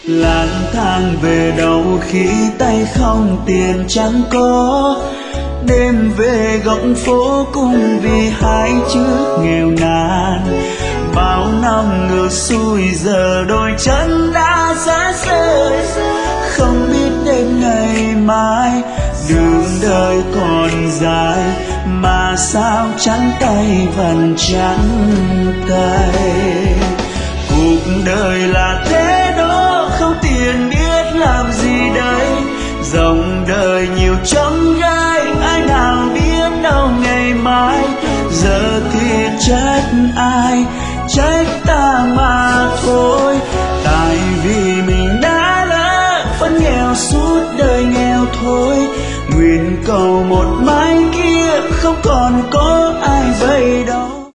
lang thang về đâu khi tay không tiền chẳng có, đêm về góc phố cũng vì hai chữ nghèo nàn. Bao năm ngược xuôi giờ đôi chân đã xa rời, không biết đến ngày mai. Đường đời còn dài mà sao trắng tay vẫn trắng tay. Cuộc đời là thế đó, không tiền biết làm gì đây. Dòng đời nhiều chông gai, ai nào biết đâu ngày mai. Giờ thì trách ai, trách ta mà